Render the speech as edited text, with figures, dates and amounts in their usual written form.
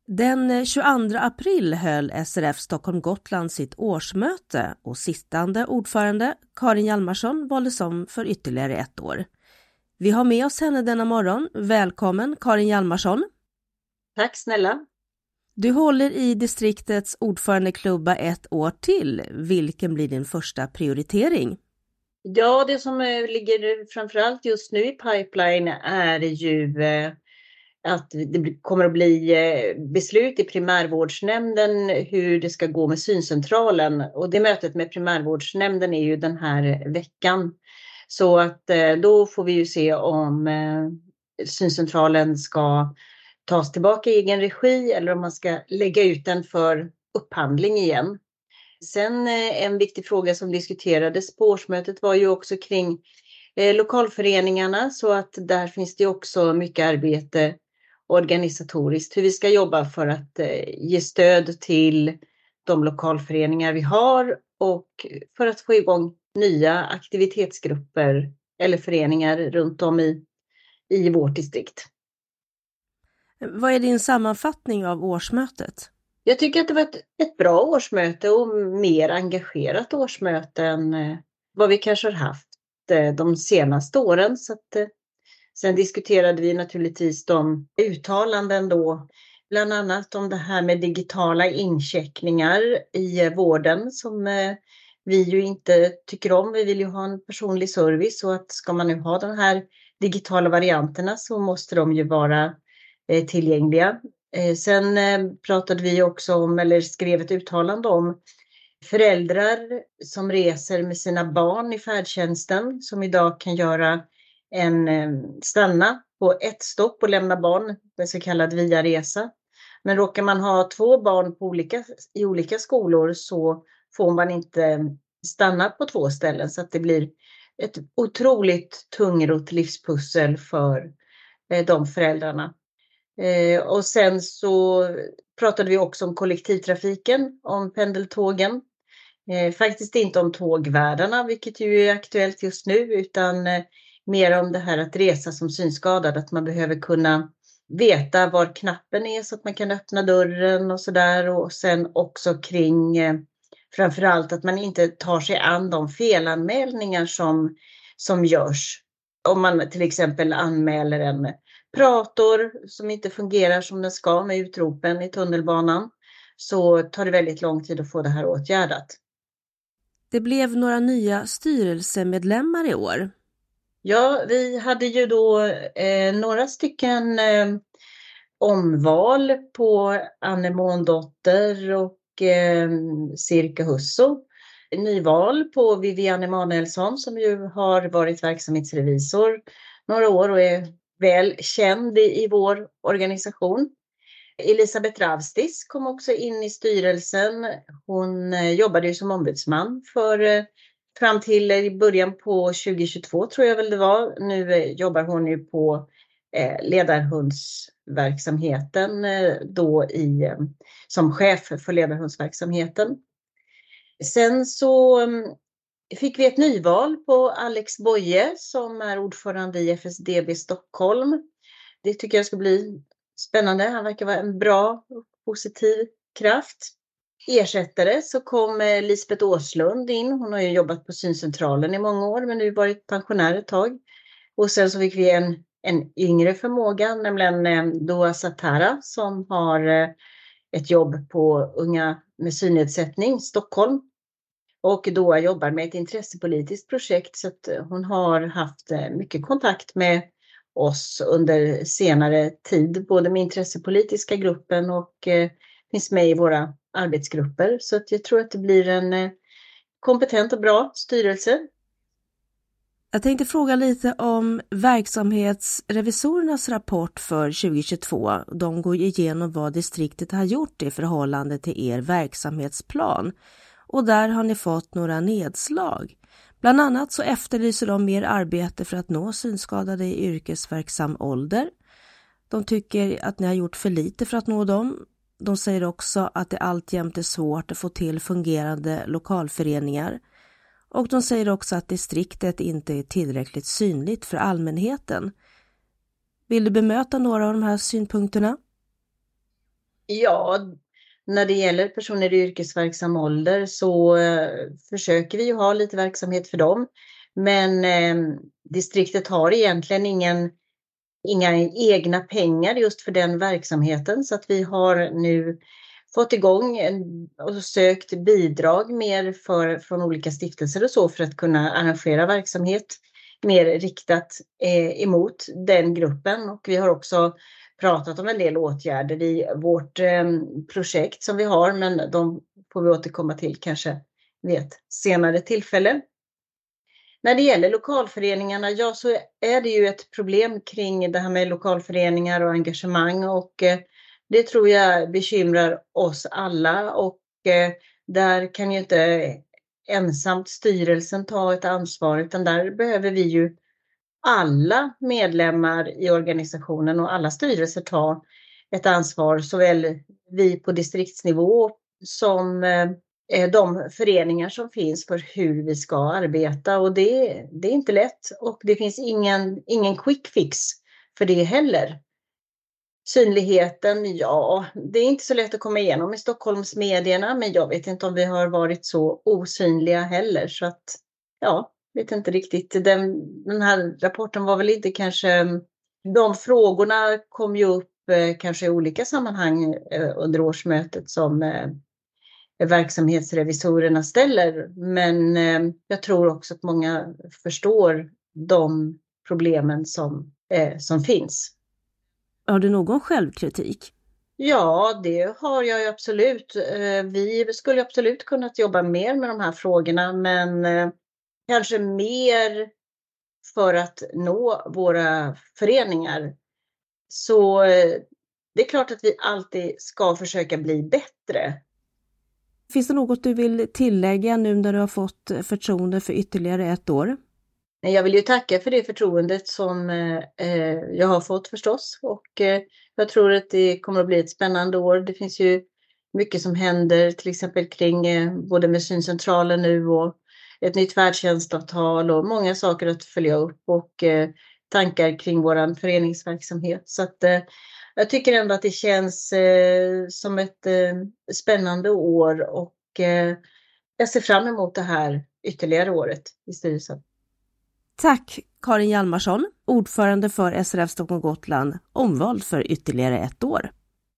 Den 22 april höll SRF Stockholm-Gotland sitt årsmöte och sittande ordförande Karin Hjalmarsson valdes om för ytterligare 1 år. Vi har med oss henne denna morgon. Välkommen Karin Hjalmarsson. Tack snälla. Du håller i distriktets ordförandeklubba 1 år till. Vilken blir din första prioritering? Ja, det som ligger framförallt just nu i pipeline är ju att det kommer att bli beslut i primärvårdsnämnden hur det ska gå med syncentralen. Och det mötet med primärvårdsnämnden är ju den här veckan. Så att då får vi ju se om syncentralen ska tas tillbaka i egen regi eller om man ska lägga ut den för upphandling igen. Sen en viktig fråga som diskuterades på årsmötet var ju också kring lokalföreningarna, så att där finns det också mycket arbete organisatoriskt hur vi ska jobba för att ge stöd till de lokalföreningar vi har och för att få igång nya aktivitetsgrupper eller föreningar runt om i vårt distrikt. Vad är din sammanfattning av årsmötet? Jag tycker att det var ett bra årsmöte och mer engagerat årsmöte än vad vi kanske har haft de senaste åren. Så att, sen diskuterade vi naturligtvis de uttalanden då, bland annat om det här med digitala incheckningar i vården som vi ju inte tycker om. Vi vill ju ha en personlig service, och att ska man nu ha de här digitala varianterna så måste de ju vara tillgängliga. Sen pratade vi också om, eller skrev ett uttalande om, föräldrar som reser med sina barn i färdtjänsten som idag kan göra stanna på ett stopp och lämna barn, en så kallad via-resa. Men råkar man ha 2 barn i olika skolor så får man inte stanna på 2 ställen, så att det blir ett otroligt tungrott livspussel för de föräldrarna. Och sen så pratade vi också om kollektivtrafiken, om pendeltågen. Faktiskt inte om tågvärdarna, vilket ju är aktuellt just nu, utan mer om det här att resa som synskadad. Att man behöver kunna veta var knappen är så att man kan öppna dörren och sådär. Och sen också kring framförallt att man inte tar sig an de felanmälningar som görs. Om man till exempel anmäler en prator som inte fungerar som den ska med utropen i tunnelbanan, så tar det väldigt lång tid att få det här åtgärdat. Det blev några nya styrelsemedlemmar i år. Ja, vi hade ju då några stycken omval på Anne Måndotter och Sirka Husso. Nyval på Vivian Emanuelsson som ju har varit verksamhetsrevisor några år och är väl känd i vår organisation. Elisabeth Ravstis kom också in i styrelsen. Hon jobbade ju som ombudsman fram till i början på 2022 tror jag väl det var. Nu jobbar hon ju på ledarhundsverksamheten som chef för ledarhundsverksamheten. Sen så fick vi ett nyval på Alex Boye som är ordförande i FSDB Stockholm. Det tycker jag ska bli spännande. Han verkar vara en bra och positiv kraft. Ersättare så kom Lisbeth Åslund in. Hon har ju jobbat på syncentralen i många år men nu varit pensionär ett tag. Och sen så fick vi en yngre förmåga, nämligen Doa Satara som har ett jobb på Unga med synnedsättning Stockholm. Och Doa jobbar med ett intressepolitiskt projekt, så att hon har haft mycket kontakt med oss under senare tid, både med intressepolitiska gruppen och finns med i våra arbetsgrupper. Så att jag tror att det blir en kompetent och bra styrelse. Jag tänkte fråga lite om verksamhetsrevisorernas rapport för 2022. De går igenom vad distriktet har gjort i förhållande till er verksamhetsplan. Och där har ni fått några nedslag. Bland annat så efterlyser de mer arbete för att nå synskadade i yrkesverksam ålder. De tycker att ni har gjort för lite för att nå dem. De säger också att det alltjämt är svårt att få till fungerande lokalföreningar. Och de säger också att distriktet inte är tillräckligt synligt för allmänheten. Vill du bemöta några av de här synpunkterna? Ja, när det gäller personer i yrkesverksam ålder så försöker vi ju ha lite verksamhet för dem. Men distriktet har egentligen inga egna pengar just för den verksamheten, så att vi har nu fått igång och sökt bidrag mer från olika stiftelser och så för att kunna arrangera verksamhet mer riktat emot den gruppen. Och vi har också pratat om en del åtgärder i vårt projekt som vi har, men de får vi återkomma till kanske vid ett senare tillfälle. När det gäller lokalföreningarna, ja, så är det ju ett problem kring det här med lokalföreningar och engagemang, och det tror jag bekymrar oss alla, och där kan ju inte ensamt styrelsen ta ett ansvar, utan där behöver vi ju alla medlemmar i organisationen och alla styrelser ta ett ansvar, såväl vi på distriktsnivå som de föreningar som finns, för hur vi ska arbeta. Och det är inte lätt, och det finns ingen quick fix för det heller. Synligheten, ja, det är inte så lätt att komma igenom i Stockholmsmedierna, men jag vet inte om vi har varit så osynliga heller, så att ja, vet inte riktigt. Den här rapporten var väl inte kanske, de frågorna kom ju upp kanske i olika sammanhang under årsmötet som verksamhetsrevisorerna ställer, men jag tror också att många förstår de problemen som finns. Har du någon självkritik? Ja, det har jag absolut. Vi skulle absolut kunnat jobba mer med de här frågorna, men kanske mer för att nå våra föreningar. Så det är klart att vi alltid ska försöka bli bättre. Finns det något du vill tillägga nu när du har fått förtroende för ytterligare ett år? Jag vill ju tacka för det förtroendet som jag har fått förstås, och jag tror att det kommer att bli ett spännande år. Det finns ju mycket som händer, till exempel kring både med syncentralen nu och ett nytt färdtjänstavtal och många saker att följa upp, och tankar kring vår föreningsverksamhet. Så att jag tycker ändå att det känns som ett spännande år, och jag ser fram emot det här ytterligare året i styrelsen. Tack Karin Hjalmarsson, ordförande för SRF Stockholm Gotland, omvald för ytterligare ett år.